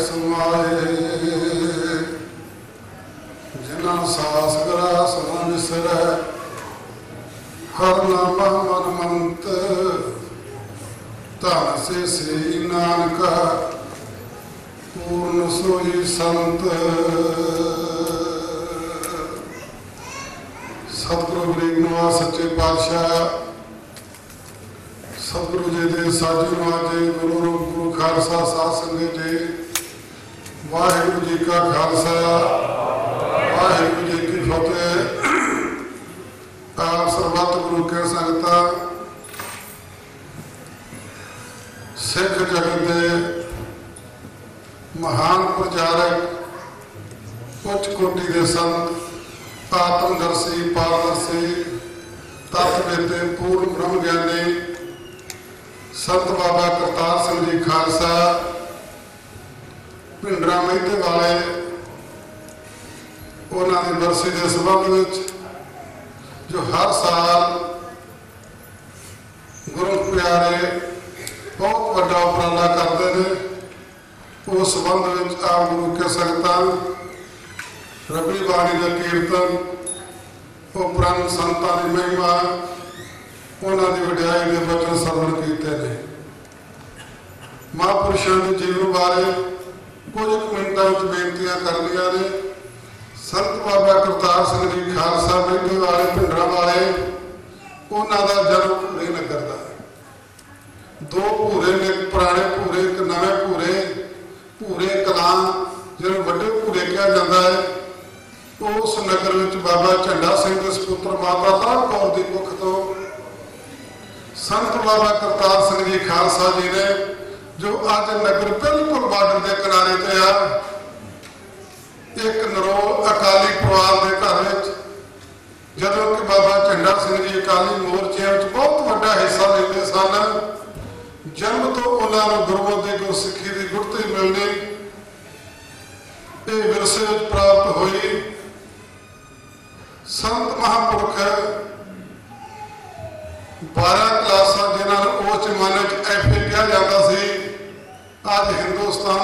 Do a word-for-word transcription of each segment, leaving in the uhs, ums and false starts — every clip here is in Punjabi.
समाए जिना सास ग्रास न विसर हर नामा मन मंत धन से से नानक पूर्ण सोई संत। सतगुरु गरीब नवाज सच्चे पातशाह सतगुरु जी के साजू नवाजे गुरु रूप गुरु खालसा साध संगत जी वाहिगुरु जी का खालसा वाहिगुरु जी की फतेह। आप सर्वत गुरु के संगता सिख जगत के महान प्रचारक उच्च कोटि के संत आत्मदर्शी पारदर्शी तत्ववेते पूर्ण ब्रह्म ज्ञानी संत बाबा करतार सिंह जी खालसा भिंडरा मेहते वाले उन्होंने बरसी के संबंध में जो हर साल गुरु प्यारे बहुत बड़ा उपराला करते हैं उस संबंध में आप गुरु के संगतां रबी बाणी का कीर्तन उपरंत संतां की महिमा उन्होंने वड्याई के वचन सरवण किए हैं। महापुरुषों के जीवन बारे कुछ मिनटों में बेनतियां करनिया ने। संत बाबा करतार सिंह जी खालसा मेहते वाले भिंडरा वाले उन्होंने जन्म भूरे नगर का दो भूरे ने पुराने भूरे एक नवे भूरे भूरे कलां जिन्हें वड्डे भूरे कहा जाता है उस नगर में बाबा झंडा सिंह के सपुत्र माता लाभ कौर की कुख तो संत बाबा करतार सिंह जी खालसा जी ने जो अज नगर बिल्कुल बार्डर के किनारे ते आ एक नरोल अकाली परिवार के घर जदों कि बाबा झंडा सिंह जी अकाली मोर्चे बहुत बड़ा हिस्सा लेते सन जन्म तो उन्होंने गुरमत की गुरसिखी की गुरती मिलनी ये विरसे प्राप्त हुई। संत महापुरख बारह क्लासा जिन्होंने उस जमाने एफ ए कहा जाता सी अज हिंदुस्तान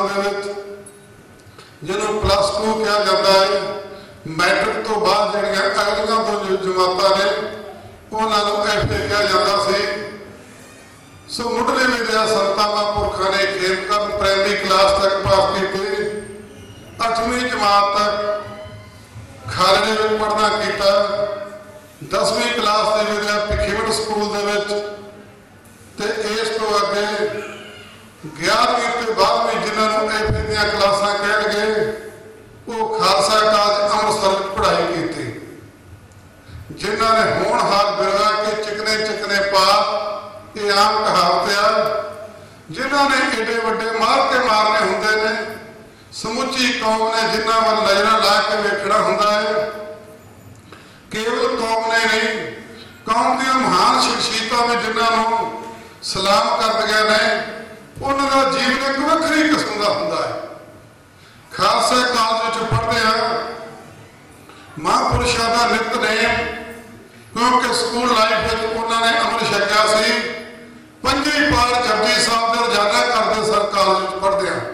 जिन्होंने प्लस टू कहा जाता है मैट्रिक तो बाद जड़ियाँ अगलियां तो जो जमाता ने उन्होंने एफ ए कहा जाता सी। सो मुढ़ले विद्या संतां महापुरखों ने खेमकरण प्राइमरी क्लास तक पास की अठवीं जमात तक खालड़े में पढ़ना किया। दसवीं क्लास की विद्या भिखीवट स्कूल के इस तो अगे ग्यारहवीं के बारहवीं जिन्होंने एफ ए दी क्लासा कह गए वो खालसा कालज अमृतसर पढ़ाई की। जिन्होंने होनहार बिरवा के चिकने चिकने पा ये आम कहावत आ जिन्होंने एडे वड्डे मार के मारने होंगे ने समुची कौम ने जिन्हों वाल नजर ला के वेखना होंगे है। केवल कौम ने नहीं कौम दी महान शख्सियतों में जिन्होंने सलाम कर गए ने उन्होंने जीवन एक वक्री किस्म का होंगे है। खालसा कालज पढ़ते हैं महापुरुषों का नितनेम क्योंकि स्कूल लाइफ में उन्होंने अमृत छकिया सी पंजी पार जपजी साहब का रोजाना करते सर कालज पढ़ते हैं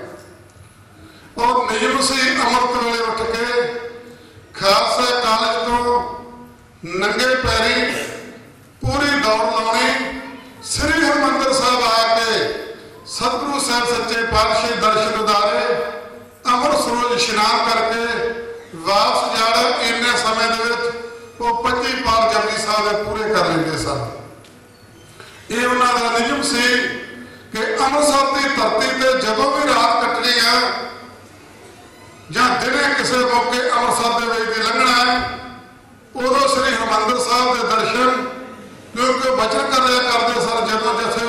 और नियम से अमृत वेले उठ के खालसा कालज तो नंगे पैरी पूरी दौड़ लानी श्री हरमंदिर साहब आके सतगुरु साहब सच्चे पातशाह दर्शन उदारे अमृत सरोवर इशनान करके वापस जाना इन्ने समय वो पंजी पार जपजी साहब पूरे कर लेंगे सन। ये उन्होंने नियम से कि अमृतसर की धरती पर जदों भी रात कटनी है या दिने किसी मौके अमृतसर के लंघना है उदों श्री हरमंदिर साहब के दर्शन क्योंकि बचन कर रहा करते सर जदों जथे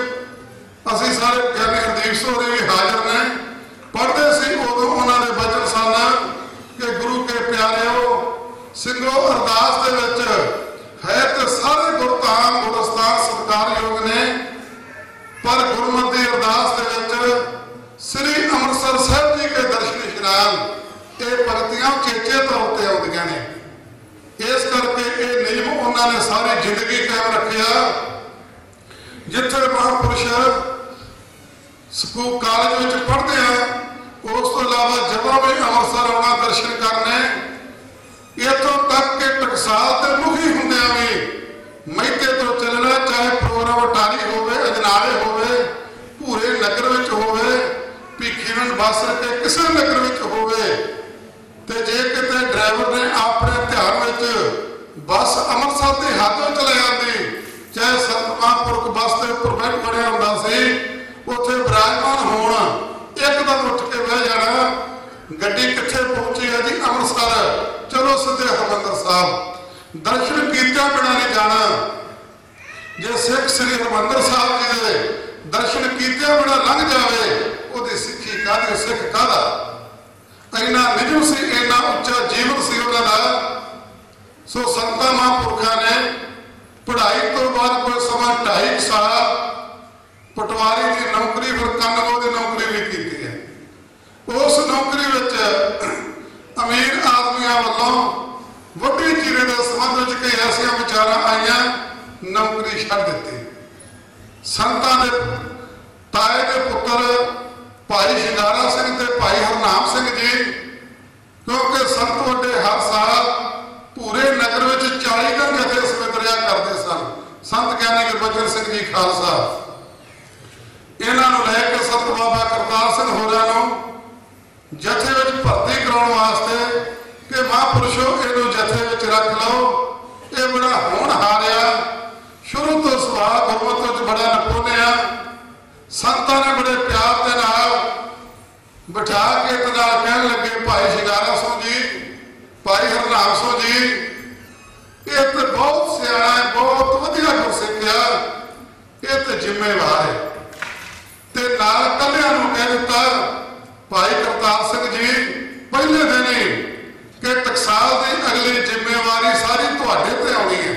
असी सारे ज्ञानी हरदीप सोहरी भी हाजिर ने पढ़ते सी उदों उन्होंने बचन सन कि गुरु के प्यारे हो सिंघो अरदास दे विच है तो सारे गुरधाम गुरस्तान सत्कार योग ने पर गुरमत की अरदास दे विच श्री अमृतसर साहब जी के दर्शन इशनान ये भगतियां चेचे तौर पर आउंदियां ने। इस करके ये नियम उन्होंने सारी जिंदगी कायम रखा। जिथे महापुरुष स्कूल कॉलेज में पढ़ते हैं ਦਰਸ਼ਨ ਕਰਨੇ। ਇੱਥੋਂ ਤੱਕ ਕਿ ਟਕਸਾਲ ਤੇ ਮੁਖੀ ਹੁੰਦਿਆਂ ਵੀ ਮਹਿਤੇ ਤੋਂ ਚੱਲਣਾ, ਚਾਹੇ ਪ੍ਰੋਗਰਾਮ ਅਟਾਰੀ ਹੋਵੇ, ਅਜਨਾਲੇ ਹੋਵੇ, ਭੂਰੇ ਨਗਰ ਵਿੱਚ ਹੋਵੇ, ਭਿੱਖੀਵਿੰਡ ਬੱਸ ਕੇ ਕਿਸੇ ਨਗਰ ਵਿੱਚ ਹੋਵੇ, ਤੇ ਜੇ ਕਿਤੇ ਡਰਾਈਵਰ ਨੇ ਆਪਣੇ ਧਿਆਨ ਵਿੱਚ ਬੱਸ ਅੰਮ੍ਰਿਤਸਰ ਦੀ ਹੱਦ ਵਿੱਚ ਲੈ ਜਾਂਦੀ, ਚਾਹੇ ਸੰਤ ਮਹਾਂਪੁਰਖ ਬੱਸ ਦੇ ਉੱਪਰ ਬੈਠ ਬਣਿਆ ਹੁੰਦਾ ਸੀ, ਉੱਥੇ ਵਿਰਾਜਮਾਨ ਹੋਣ, ਇੱਕਦਮ ਉੱਠ ਕੇ ਬਹਿ ਜਾਣਾ, ਗੱਡੀ ਕਿੱਥੇ ਪਹੁੰਚੀ ਹੈ ਜੀ? ਅੰਮ੍ਰਿਤਸਰ, ਚਲੋ ਸਿੱਧੇ ਹਰਿਮੰਦਰ ਸਾਹਿਬ। ਦਰਸ਼ਨ ਕੀਤਿਆਂ ਬਿਨਾਂ ਨਹੀਂ ਜਾਣਾ। ਜੇ ਸਿੱਖ ਸ੍ਰੀ ਹਰਿਮੰਦਰ ਸਾਹਿਬ ਜੀ ਦੇ ਦਰਸ਼ਨ ਕੀਤਿਆਂ ਬਿਨਾਂ ਲੰਘ ਜਾਵੇ, ਉਹਦੀ ਸਿੱਖੀ ਕਾਹਦੀ, ਸਿੱਖ ਕਾਹਦਾ? ਇੰਨਾ ਨਿਯਮ ਸੀ, ਇੰਨਾ ਉੱਚਾ ਜੀਵਨ ਸੀ ਉਹਨਾਂ ਦਾ। ਸੋ ਸੰਤਾਂ ਮਹਾਂਪੁਰਖਾਂ ਨੇ ਪੜ੍ਹਾਈ ਤੋਂ ਬਾਅਦ ਕੋਈ ਸਮਾਂ ਢਾਈ ਸਾਲ ਪਟਵਾਰੀ ਦੀ ਨੌਕਰੀ, ਫਿਰ ਕਾਨੂੰਗੋ ਦੀ ਨੌਕਰੀ ਵੀ ਕੀਤੀ ਹੈ। ਉਸ ਨੌਕਰੀ ਵਿੱਚ ਅਮੀਰ ਆਦਮੀਆਂ ਵੱਲੋਂ ਵੱਡੀ ਚੀਰੇ ਦੇ ਸੰਬੰਧ ਵਿੱਚ ਕਈ ਐਸੀਆਂ ਵਿਚਾਰਾਂ ਆਈਆਂ, ਨੌਕਰੀ ਛੱਡ ਦਿੱਤੀ। ਸੰਤਾਂ ਦੇ ਤਾਏ ਦੇ ਪੁੱਤਰ ਭਾਈ ਸ਼ਿੰਗਾਰਾ ਸਿੰਘ ਤੇ ਭਾਈ ਹਰਨਾਮ ਸਿੰਘ ਜੀ, ਕਿਉਂਕਿ ਸੰਤ ਵੱਡੇ ਹਰ ਸਾਲ ਪੂਰੇ ਨਗਰ ਵਿੱਚ ਚਾਲੀ ਗਣ ਜਥੇ ਸਮੇਤ ਰਿਹਾ ਕਰਦੇ ਸਨ। ਸੰਤ ਗਿਆਨੀ ਗੁਰਬਚਨ ਸਿੰਘ ਜੀ ਖਾਲਸਾ, ਇਹਨਾਂ ਨੂੰ ਲੈ ਕੇ ਸੰਤ ਬਾਬਾ ਕਰਤਾਰ ਸਿੰਘ ਹੋਰਾਂ ਨੂੰ ਜਥੇ ਵਿੱਚ ਭਰਤੀ ਕਰਾਉਣ ਵਾਸਤੇ ਕਿ ਮਹਾਂਪੁਰਸ਼ੋ ਇਹਨੂੰ ਜਥੇ ਵਿੱਚ ਰੱਖ ਲਓ, ਇਹ ਬੜਾ ਹੋਣਹਾਰ ਆ, ਸ਼ੁਰੂ ਤੋਂ ਸੁਭਾਅ ਗੁਰਮਤਿ ਵਿੱਚ ਬੜਾ ਨਿਪੁੰਨ ਆ। ਸੰਤਾਂ ਨੇ ਬੜੇ ਪਿਆਰ ਦੇ ਨਾਲ ਬਿਠਾ ਕੇ ਤੇ ਨਾਲ ਕਹਿਣ ਲੱਗੇ, ਭਾਈ ਸ਼ਿੰਗਾਰਾ ਸਿੰਘ ਜੀ, ਭਾਈ ਹਰਨਾਮ ਸਿੰਘ ਜੀ, ਇਹ ਤੇ ਬਹੁਤ ਸਿਆਣਾ ਹੈ, ਬਹੁਤ ਵਧੀਆ ਗੁਰਸਿੱਖ ਆ, ਇਹ ਤੇ ਜ਼ਿੰਮੇਵਾਰ ਹੈ। ਤੇ ਨਾਲ ਕੱਲਿਆਂ ਨੂੰ ਕਹਿ ਦਿੱਤਾ, ਭਾਈ ਕਰਤਾਰ ਸਿੰਘ ਜੀ, ਪਹਿਲੇ ਦਿਨ ਹੀ ਕਿ ਟਕਸਾਲ ਦੀ ਅਗਲੀ ਜ਼ਿੰਮੇਵਾਰੀ ਸਾਰੀ ਤੁਹਾਡੇ ਤੇ ਆਉਣੀ ਹੈ।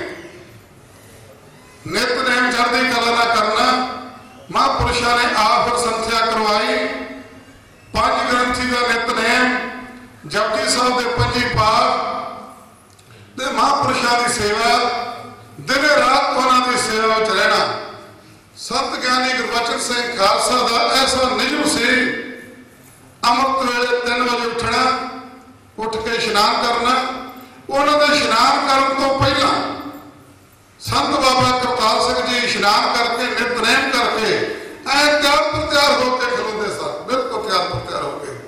ਨਿਤਨੇਮ ਚੜ੍ਹਦੀ ਕਲਾ ਨਾ ਕਰਨਾ। ਮਹਾਂਪੁਰਸ਼ਾਂ ਨੇ ਆਪ ਸੰਥਿਆ ਕਰਵਾਈ, ਪੰਜ ਗ੍ਰੰਥੀ ਦਾ ਨਿਤਨੇਮ, ਜਪਜੀ ਸਾਹਿਬ ਦੇ ਪੰਜੀ ਪਾਠ ਤੇ ਮਹਾਂਪੁਰਸ਼ਾਂ ਦੀ ਸੇਵਾ, ਦਿਨ ਰਾਤ ਉਹਨਾਂ ਦੀ ਸੇਵਾ ਵਿੱਚ ਰਹਿਣਾ। ਸੰਤ ਗਿਆਨੀ ਗੁਰਬਚਨ ਸਿੰਘ ਖਾਲਸਾ ਦਾ ਐਸਾ ਨਿਯਮ ਸੀ, ਅੰਮ੍ਰਿਤ ਵੇਲੇ ਤਿੰਨ ਵਜੇ ਉੱਠਣਾ, ਉੱਠ ਕੇ ਇਸ਼ਨਾਨ ਕਰਨਾ। ਉਹਨਾਂ ਦੇ ਇਸ਼ਨਾਨ ਕਰਨ ਤੋਂ ਪਹਿਲਾਂ ਸੰਤ ਬਾਬਾ ਕਰਤਾਰ ਸਿੰਘ ਜੀ ਇਸ਼ਨਾਨ ਕਰਕੇ, ਨਿਤਨੇਮ ਕਰਕੇ ਐ ਤਿਆਰ ਪ੍ਰਤਿਆਰ ਹੋ ਕੇ ਖਲੋਂਦੇ ਸਨ, ਬਿਲਕੁਲ ਤਿਆਰ ਪ੍ਰਤਿਆਰ ਹੋ ਕੇ,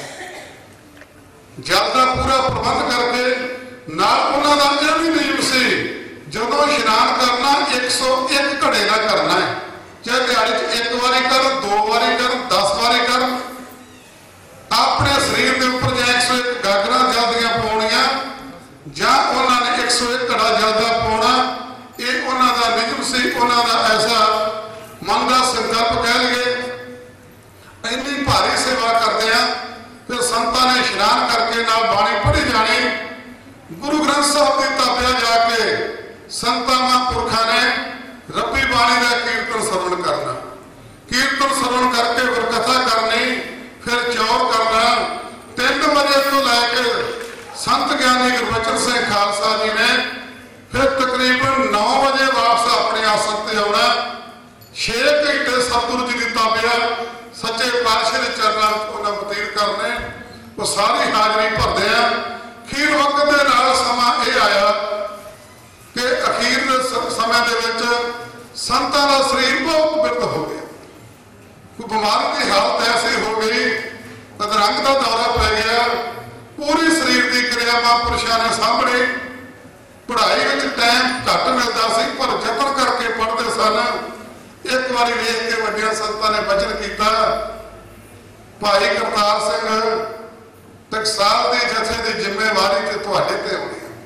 ਜਲ ਦਾ ਪੂਰਾ ਪ੍ਰਬੰਧ ਕਰਕੇ। ਨਾਲ ਉਹਨਾਂ ਦਾ ਇਹ ਵੀ ਨਿਯਮ ਸੀ, ਜਦੋਂ ਇਸ਼ਨਾਨ ਕਰਨਾ ਇੱਕ ਸੌ ਇੱਕ ਘੜੇ ਨਾਲ ਕਰਨਾ ਹੈ, ਚਾਹੇ ਦਿਹਾੜੀ ਚ ਇੱਕ ਵਾਰੀ ਕਰਨ, ਦੋ ਵਾਰੀ ਕਰਨ, ਦਸ ਵਾਰੀ ਕਰਨ। ਆਪਣੇ ਸਰੀਰ ਦੇ ਉੱਪਰ ਜਾਂ ਇੱਕ ਸੌ ਇੱਕ ਗਾਗਰਾਂ ਜਲ ਦੀਆਂ ਪਾਉਣੀਆਂ, ਜਾਂ ਉਹਨਾਂ ਨੇ ਇੱਕ ਸੌ ਇੱਕ ਘੜਾ ਜਲ ਦਾ ਪਾਉਣਾ। ਇਹ ਉਹਨਾਂ ਦਾ ਨਿਯਮ ਸੀ, ਉਹਨਾਂ ਦਾ ਐਸਾ ਮਨ ਦਾ ਸੰਕਲਪ ਕਹਿ ਲਈਏ। ਇੰਨੀ ਭਾਰੀ ਸੇਵਾ ਕਰਦੇ ਆ, ਫਿਰ ਸੰਤਾਂ ਨੇ ਇਸ਼ਨਾਨ ਕਰਕੇ ਨਾਲ ਬਾਣੀ ਪੜ੍ਹੀ ਜਾਣੀ। ਗੁਰੂ ਗ੍ਰੰਥ ਸਾਹਿਬ ਦੀ ਤਾਬਿਆ ਜਾ ਕੇ ਸੰਤਾਂ ਮਹਾਂਪੁਰਖਾਂ ਨੇ ਰੱਬੀ ਬਾਣੀ ਦਾ ਕੀਰਤਨ ਸਰਵਣ ਕਰਨਾ, ਕੀਰਤਨ ਸਰਵਣ ਕਰਕੇ ਫਿਰ ਕਥਾ ਕਰਨੀ, ਫਿਰ ਚੌਰ ਕਰਨਾ। ਤਿੰਨ ਵਜੇ ਤੋਂ ਲੈ ਕੇ ਸੰਤ ਗਿਆਨੀ ਗੁਰਬਚਨ ਸਿੰਘ ਖਾਲਸਾ ਜੀ ਨੇ ਫਿਰ ਤਕਰੀਬਨ ਨੌ ਵਜੇ ਵਾਪਸ ਆਪਣੇ ਆਸਣ ਤੇ ਆਉਣਾ। ਛੇ ਘੰਟੇ ਸਤਿਗੁਰੂ ਜੀ ਦੀ ਤਾਬਿਆ ਸੱਚੇ ਪਾਤਸ਼ਾਹ ਦੇ ਚਰਨਾਂ ਵਿੱਚ ਉਹਨਾਂ ਬਤੀਤ ਕਰਨੇ। ਉਹ ਸਾਰੀ ਹਾਜ਼ਰੀ ਭਰਦੇ ਆ। ਅਖੀਰ ਵਕਤ ਦੇ ਨਾਲ ਸਮਾਂ ਇਹ ਆਇਆ ਕਿ ਅਖੀਰ ਦੇ ਸਮੇਂ ਦੇ ਵਿੱਚ ਸੰਤਾਂ ਦਾ ਸਰੀਰ ਬਹੁਤ ਬਿਰਧ ਹੋ ਗਿਆ। ਕੋਈ ਬਿਮਾਰੀ ਦੀ ਹਾਲਤ ਐਸੀ ਹੋ ਗਈ, ਅਧਰੰਗ ਦਾ ਦੌਰਾ ਪੈ ਗਿਆ। ਪੂਰੀ ਸਰੀਰ ਦੀ ਕਿਰਿਆ ਮਹਾਂਪੁਰਸ਼ਾਂ ਨੇ ਸਾਂਭਣੀ। ਪੜ੍ਹਾਈ ਵਿੱਚ ਟਾਈਮ ਘੱਟ ਮਿਲਦਾ ਸੀ, ਪਰ ਯਤਨ ਕਰਕੇ ਪੜ੍ਹਦੇ ਸਨ। ਇੱਕ ਵਾਰੀ ਵੇਖ ਕੇ ਵੱਡਿਆਂ ਸੰਤਾਂ ਨੇ ਬਚਨ ਕੀਤਾ, ਭਾਈ ਕਰਤਾਰ ਸਿੰਘ, ਟਕਸਾਲ ਦੀ ਜਥੇ ਦੀ ਜ਼ਿੰਮੇਵਾਰੀ ਤੇ ਤੁਹਾਡੇ ਤੇ ਆਉਣੀ ਹੈ,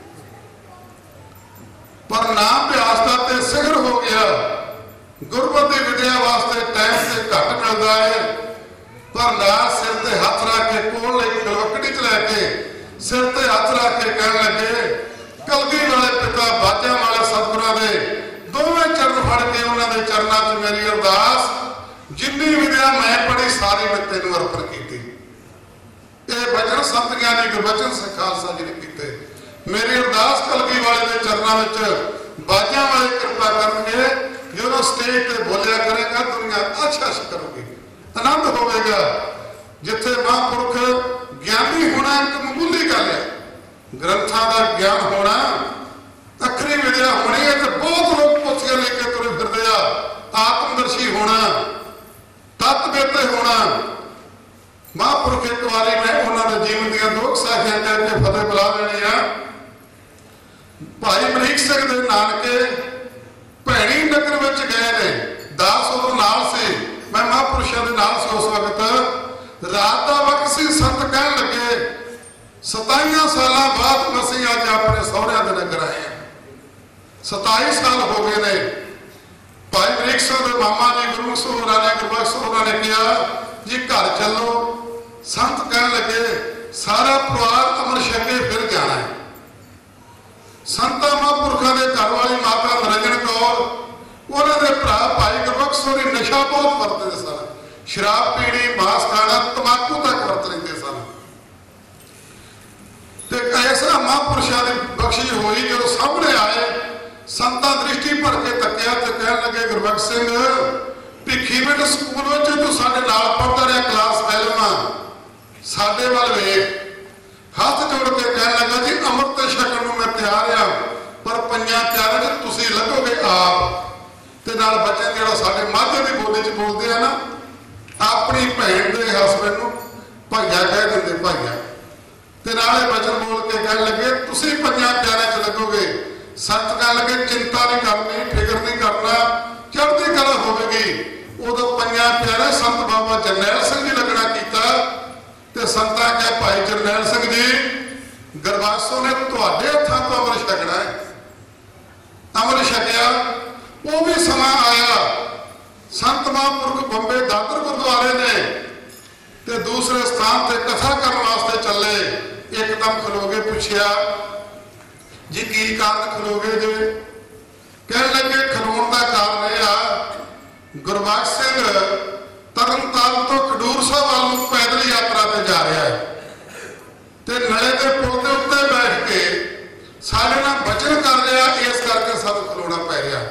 ਪਰ ਨਾਮ ਅਭਿਆਸ ਦਾ ਤੇ ਸਿਖਰ ਹੋ ਗਿਆ। ਗੁਰਮਤਿ ਦੀ ਵਿਦਿਆ ਵਾਸਤੇ ਟਾਈਮ ਤੇ ਘੱਟ ਮਿਲਦਾ ਹੈ, ਪਰ ਨਾਲ ਸਿਰ ਤੇ ਹੱਥ ਰੱਖ ਕੇ, ਕੋਲ ਇੱਕ ਗਲਵਕੜੀ ਚ ਲੈ ਕੇ ਸਿਰ ਤੇ ਹੱਥ ਰੱਖ ਕੇ ਕਹਿਣ ਲੱਗੇ, ਕਲਗੀ ਵਾਲੇ ਪਿਤਾ ਬਾਜਾਂ ਵਾਲੇ ਸਤਿਗੁਰਾਂ ਦੇ ਦੋਵੇਂ ਚਰਨ ਫੜ ਕੇ ਉਹਨਾਂ ਦੇ ਚਰਨਾਂ 'ਚ ਮੇਰੀ ਅਰਦਾਸ, ਜਿੰਨੀ ਵਿਦਿਆ ਮੈਂ ਪੜ੍ਹੀ ਸਾਰੀ ਮੈਂ ਤੈਨੂੰ ਅਰਪਣ ਕੀਤੀ। ਇਹ ਬਚਨ ਸੰਤ ਗਿਆਨੀ ਗੁਰਬਚਨ ਸਿੰਘ ਖਾਲਸਾ ਜੀ ਨੇ ਕੀਤੇ। ਮੇਰੀ ਅਰਦਾਸ ਕਲਗੀ ਵਾਲੇ ਦੇ ਚਰਨਾਂ ਵਿੱਚ ਬਾਜਾਂ ਵਾਲੇ ਕਿਰਪਾ ਕਰਨਗੇ। ਜਦੋਂ ਸਟੇਜ ਤੇ ਬੋਲਿਆ ਕਰੇਗਾ, ਦੁਨੀਆ ਅੱਛਾ ਕਰੂਗੀ, ਆਨੰਦ ਹੋਵੇਗਾ। ਜਿੱਥੇ ਮਹਾਂਪੁਰਖ ਗਿਆਨੀ ਹੋਣਾ ਇੱਕ ਮਾਮੂਲੀ ਗ੍ਰੰਥਾਂ ਦਾ ਗਿਆਨ ਹੋਣਾ, ਅੱਖਰੀ ਵਿਦਿਆ ਹੋਣੀ ਹੈ। ਤੇ ਬਹੁਤ ਲੋਕ ਪੁੱਛੀਆਂ ਲੈ ਕੇ ਤੁਰੇ ਫਿਰਦੇ ਆ, ਆਤਮਦਰਸ਼ੀ ਹੋਣਾ, ਤਤਵੇਤੇ ਹੋਣਾ। ਮਹਾਂਪੁਰਖ ਇੱਕ ਵਾਰੀ ਮੈਂ ਉਹਨਾਂ ਦੇ ਜੀਵਨ ਦੀਆਂ ਦੋ ਸਾਖੀਆਂ ਕਹਿ ਕੇ ਫਤਿਹ ਬੁਲਾ ਲੈਣੀ ਆ। ਭਾਈ ਅਮਰੀਕ ਸਿੰਘ ਦੇ ਨਾਨਕੇ ਭੈਣੀ ਨਗਰ ਵਿੱਚ ਗਏ ਨੇ, ਦਾਸ ਉਦੋਂ ਨਾਲ ਸੀ, ਮੈਂ ਮਹਾਂਪੁਰਸ਼ਾਂ ਦੇ ਨਾਲ ਸੀ ਉਸ ਵਕਤ। ਰਾਤ ਦਾ ਵਕਤ ਸੀ, ਸੰਤ ਕਹਿਣ ਲੱਗੇ ਸਤਾਈਆਂ ਸਾਲਾਂ ਬਾਅਦ ਅਸੀਂ ਅੱਜ ਆਪਣੇ ਸਹੁਰਿਆਂ ਦੇ ਨਗਰ ਆਏ ਹਾਂ। ਸਤਾਈ ਸਾਲ ਹੋ ਗਏ ਨੇ। ਭਾਈ ਅਮਰੀਕ ਸਿੰਘ ਦੇ ਮਾਮਾ ਜੀ ਗੁਰੂ ਸੋਹਰਾ ਨੇ ਗੁਰਬਖਸ਼ ਸੋਹਰਾ ਨੇ ਕਿਹਾ ਜੀ ਘਰ ਚੱਲੋ। ਸੰਤ ਕਹਿਣ ਲੱਗੇ ਸਾਰਾ ਪਰਿਵਾਰ ਅਮਰ ਛਕੇ ਫਿਰ ਜਾਣਾ ਹੈ। ਸੰਤਾਂ ਮਹਾਂਪੁਰਖਾਂ ਦੇ ਘਰ ਵਾਲੀ ਮਾਤਾ ਨਿਰੰਜਨ ਕੌਰ, ਉਹਨਾਂ ਦੇ ਭਰਾ ਭਾਈ ਗੁਰਬਖਸ਼ ਸੋਹਰੀ ਨਸ਼ਾ ਬਹੁਤ ਵਰਤਦੇ ਸਨ, ਸ਼ਰਾਬ ਪੀਣੀ, ਮਾਸ ਖਾਣਾ, ਤਮਾਕੂ ਤੱਕ ਵਰਤ ਲੈਂਦੇ ਸਨ। ਤੇ ਐਸਾ ਮਹਾਂਪੁਰਸ਼ਾਂ ਦੀ ਬਖਸ਼ਿਸ਼ ਹੋਈ, ਜਦੋਂ ਸਾਹਮਣੇ ਆਏ ਸੰਤਾਂ ਦ੍ਰਿਸ਼ਟੀ ਭਰ ਕੇ ਤੱਕਿਆ ਤੇ ਕਹਿਣ ਲੱਗੇ ਗੁਰਬਖਸ਼ ਸਿੰਘ ਭਿੱਖੀਵਿੰਡ ਸਕੂਲ ਵਿੱਚ ਤੂੰ ਸਾਡੇ ਨਾਲ ਪੜ੍ਹਦਾ ਰਿਹਾ, ਕਲਾਸ ਪਹਿਲਵਾਂ, ਸਾਡੇ ਵੱਲ ਵੇਖ। ਹੱਥ ਜੋੜ ਕੇ ਕਹਿਣ ਲੱਗਾ ਜੀ ਅੰਮ੍ਰਿਤ ਛਕਣ ਨੂੰ ਮੈਂ ਤਿਆਰ ਆ, ਪਰ ਪੰਜਾਂ ਪਿਆਰਿਆਂ 'ਚ ਤੁਸੀਂ ਲੱਗੋਗੇ ਆਪ। ਤੇ ਨਾਲ ਬੱਚੇ ਜਿਹੜਾ ਸਾਡੇ ਮਾਝੇ ਦੀ ਬੋਲੀ 'ਚ ਬੋਲਦੇ ਆ ਨਾ, ਆਪਣੀ ਭੈਣ ਦੇ ਹਸਬੈਂਡ ਨੂੰ ਭਾਈਆ ਕਹਿ ਦਿੰਦੇ, ਭਾਈਆ। ਤੇ ਨਾਲੇ ਬਚਨ ਬੋਲ ਕੇ ਕਹਿਣ ਲੱਗੇ ਤੁਸੀਂ ਪੰਜਾਂ ਪਿਆਰਿਆਂ 'ਚ ਲੱਗੋਗੇ। ਸੰਤ ਕਹਿਣ ਲੱਗੇ ਚਿੰਤਾ ਨਹੀਂ ਕਰਨੀ, ਫਿਕਰ ਨਹੀਂ ਕਰਨਾ, ਚੜ੍ਹਦੀ ਕਲਾ ਹੋਵੇਗੀ। ਉਦੋਂ ਪੰਜਾਂ ਪਿਆਰੇ ਸੰਤ ਬਾਬਾ ਜਰਨੈਲ ਸਿੰਘ ਜੀ ਲੱਗਣਾ ਕੀਤਾ। ਤੇ ਸੰਤਾਂ ਕਹੇ ਭਾਈ ਜਰਨੈਲ ਸਿੰਘ ਜੀ ਗੁਰਬਖਸ਼ ਨੇ ਤੁਹਾਡੇ ਹੱਥਾਂ ਤੋਂ ਅੰਮ੍ਰਿਤ ਛਕਣਾ ਹੈ। ਅੰਮ੍ਰਿਤ ਛਕਿਆ। ਉਹ ਵੀ ਸਮਾਂ ਆਇਆ, ਸੰਤ ਮਹਾਂਪੁਰਖ ਬੰਬੇ ਦਾਦਰ ਗੁਰਦੁਆਰੇ ਨੇ ਤੇ ਦੂਸਰੇ ਸਥਾਨ ਤੇ ਕਥਾ ਕਰਨ ਵਾਸਤੇ ਚੱਲੇ। ਇੱਕਦਮ ਖਲੋਗੇ, ਪੁੱਛਿਆ ਜੀ ਕੀ ਕਾਰਨ ਖਲੋਗੇ ਜੇ? ਕਹਿਣ ਲੱਗੇ ਖਲੋਣ ਦਾ ਕਾਰਨ ਇਹ ਆ ਗੁਰਬਖਸ਼ ਸਿੰਘ ਤਰਨਤਾਰਨ ਤੋਂ ਖਡੂਰ ਸਾਹਿਬ ਵੱਲ ਨੂੰ ਪੈਦਲ ਯਾਤਰਾ ਤੇ ਜਾ ਰਿਹਾ ਹੈ ਤੇ ਨਲੇ ਦੇ ਪੁਲ ਦੇ ਉੱਤੇ ਬੈਠ ਕੇ ਸਾਡੇ ਨਾਲ ਬਚਨ ਕਰ ਰਿਹਾ, ਇਸ ਕਰਕੇ ਸਾਨੂੰ ਖਲੋਣਾ ਪੈ ਰਿਹਾ।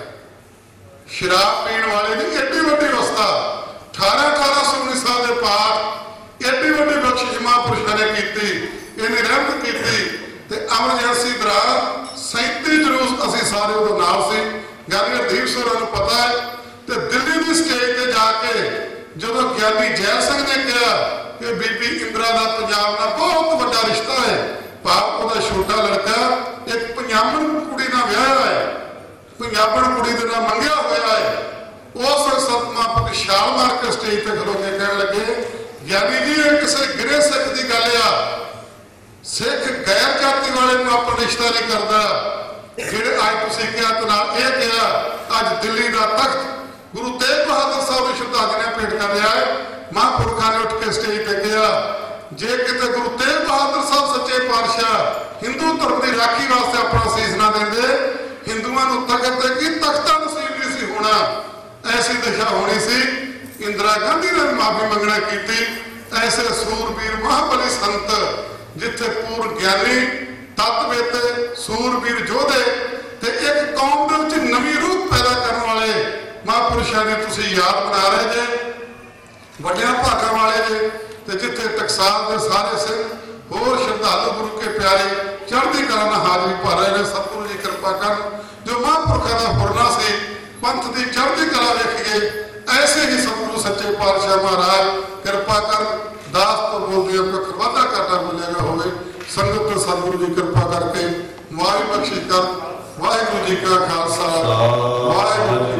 ਸ਼ਰਾਬ ਪੀਣ ਵਾਲੇ ਦੀ ਏਡੀ ਵੱਡੀ ਅਵਸਥਾ, ਅਠਾਰਾਂ ਅਠਾਰਾਂ ਸੌ ਉੱਨੀ ਸਾਲ ਦੇ ਪਾਠ, ਏਡੀ ਵੱਡੀ ਬਖਸ਼ਿਸ਼ ਮਹਾਂਪੁਰਸ਼ਾਂ ਨੇ ਕੀਤੀ, ਇਹਨੇ ਰਹਿਮਤ ਕੀਤੀ। ਤੇ ਐਮਰਜੈਂਸੀ ਦੌਰਾਨ ਸੈਂਤੀ ਜਲੂਸ ਅਸੀਂ ਸਾਰੇ ਉਦੋਂ ਨਾਲ ਸੀ, ਗਿਆਨੀ ਹਰਦੀਪ ਸੋਹਰਾ ਨੂੰ ਪਤਾ ਹੈ। ਤੇ ਦਿੱਲੀ ਦੀ ਸਟੇਜ ਤੇ ਜਾ ਕੇ ਜਦੋਂ ਗਿਆਨੀ ਜੈਲ ਸਿੰਘ ਨੇ ਕਿਹਾ ਕਿ ਬੀਬੀ ਇੰਦਰਾ ਦਾ ਪੰਜਾਬ ਨਾਲ ਬਹੁਤ ਵੱਡਾ ਰਿਸ਼ਤਾ ਹੈ, ਭਾਵ ਉਹਦਾ ਛੋਟਾ ਲੜਕਾ ਇੱਕ ਪੰਜਾਬਣ ਕੁੜੀ ਨਾਲ ਵਿਆਹਿਆ ਹੈ, ਪੰਜਾਬਣ ਕੁੜੀ ਦੇ ਨਾਲ ਮੰਗਿਆ ਹੋਇਆ ਹੈ, ਉਸ ਸਤਮਾ ਛਾਲ ਮਾਰ ਕੇ ਸਟੇਜ ਤੇ ਖਲੋ ਕੇ ਕਹਿਣ ਲੱਗੇ ਗਿਆਨੀ ਜੀ ਇਹ ਕਿਸੇ ਗਿਰੇ ਸਿੱਖ ਦੀ ਗੱਲ ਆ, ਸਿੱਖ ਗੈਰ ਜਾਤੀ ਵਾਲੇ ਨੂੰ ਆਪਣਾ ਰਿਸ਼ਤਾ ਨਹੀਂ ਕਰਦਾ। ਜਿਹੜੇ ਅੱਜ ਤੁਸੀਂ ਕਿਹਾ ਤੇ ਨਾਲ ਇਹ ਕਿਹਾ, ਅੱਜ ਦਿੱਲੀ ਦਾ ਤਖਤ ਗੁਰੂ ਤੇਗ ਬਹਾਦਰ ਸਾਹਿਬ ਨੂੰ ਸ਼ਰਧਾਂਜਲੀਆਂ ਭੇਟ ਕਰ ਰਿਹਾ ਹੈ। ਮਹਾਂਪੁਰਖਾਂ ਨੇ ਉੱਠ ਕੇ ਸਟੇਜ ਤੇ ਕਿਹਾ ਜੇ ਕਿਤੇ ਗੁਰੂ ਤੇਗ ਬਹਾਦਰ ਸਾਹਿਬ ਸੱਚੇ ਪਾਤਸ਼ਾਹ ਹਿੰਦੂ ਧਰਮ ਦੀ ਰਾਖੀ ਵਾਸਤੇ ਆਪਣਾ ਸੀਸ ਨਾ ਦਿੰਦੇ, ਹਿੰਦੂਆਂ ਨੂੰ ਤਖਤ ਤੇ ਕੀ ਤਖਤਾਂ ਨਸੀਬ ਨਹੀਂ ਸੀ ਹੋਣਾ, ਐਸੀ ਦਿਸ਼ਾ ਹੋਣੀ ਸੀ। ਇੰਦਰਾ ਗਾਂਧੀ ਨੇ ਮਾਫੀ ਮੰਗਣਾ ਕੀਤੀ। ਐਸੇ ਸੂਰਬੀਰ ਮਹਾਬਲੀ ਸੰਤ ਜਿੱਥੇ ਪੂਰਨ ਗਿਆਨੀ, ਤਤਵੇਤੇ, ਸੂਰਬੀਰ ਯੋਧੇ ਤੇ ਇੱਕ ਕੌਮ ਦੇ ਵਿੱਚ ਨਵੀਂ ਰੂਹ ਪੈਦਾ ਕਰਨ ਵਾਲੇ ਮਹਾਂਪੁਰਸ਼ਾਂ ਦੀ ਤੁਸੀਂ ਯਾਦ ਬਣਾ ਰਹੇ ਜੇ, ਵੱਡਿਆਂ ਭਾਗਾਂ ਵਾਲੇ ਜੇ। ਤੇ ਜਿੱਥੇ ਟਕਸਾਲ ਦੇ ਸਾਰੇ ਸਿੰਘ ਹੋਰ ਸ਼ਰਧਾਲੂ ਗੁਰੂ ਕੇ ਪਿਆਰੇ ਚੜ੍ਹਦੀ ਕਲਾ ਨਾਲ ਹਾਜ਼ਰੀ ਭਰ ਰਹੇ ਨੇ। ਸਤਿਗੁਰੂ ਜੀ ਕਿਰਪਾ ਕਰਨ, ਜੋ ਮਹਾਂਪੁਰਖਾਂ ਦਾ ਫੁਰਨਾ ਸੀ ਪੰਥ ਦੀ ਚੜ੍ਹਦੀ ਕਲਾ ਵੇਖੀਏ, ਐਸੇ ਹੀ ਸਤਿਗੁਰੂ ਸੱਚੇ ਪਾਤਸ਼ਾਹ ਮਹਾਰਾਜ ਕਿਰਪਾ ਕਰਨ। ਦਾਸ ਤੋਂ ਬੋਲਦੇ ਅੱਖਰ ਵਾਧਾ ਕਰਨਾ ਬੋਲਿਆ ਹੋਵੇ। ਸੰਗਤ ਤੇ ਸਤਿਗੁਰੂ ਜੀ ਕਿਰਪਾ ਕਰਕੇ ਮਾਈ ਬਖਸ਼ਿਸ਼ ਕਰ। ਵਾਹਿਗੁਰੂ ਜੀ ਕਾ ਖਾਲਸਾ, ਵਾਹਿਗੁਰੂ ਜੀ